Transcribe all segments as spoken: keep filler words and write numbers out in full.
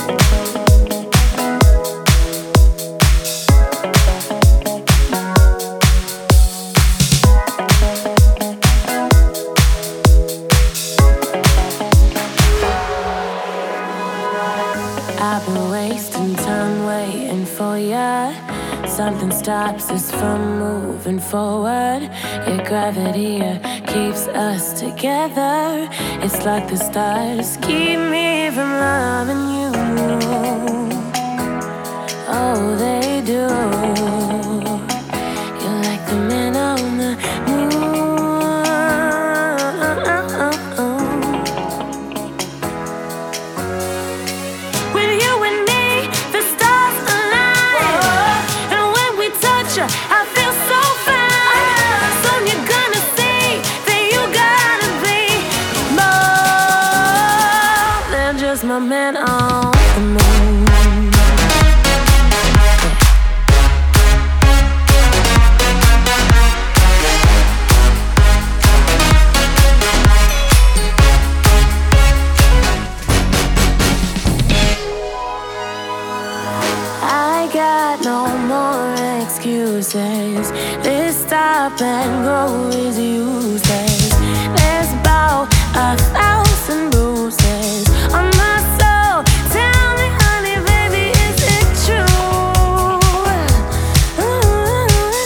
I've been wasting time waiting for ya. Something stops us from moving forward. Your gravity uh, keeps us together. It's like the stars keep me from loving you. Oh, they do. You're like the man on the moon. I feel so fine. Soon you're gonna see that you gotta be more than just my man on the moon. I got no more excuses. This stop and go is useless. There's about a thousand bruises on my soul. Tell me, honey, baby, is it true? Ooh,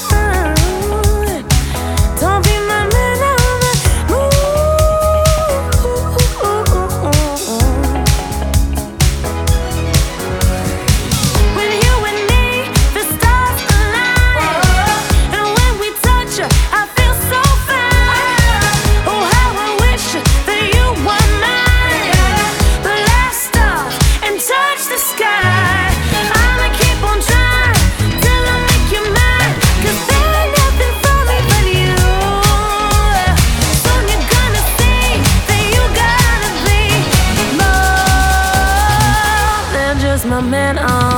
don't be my man on the my man on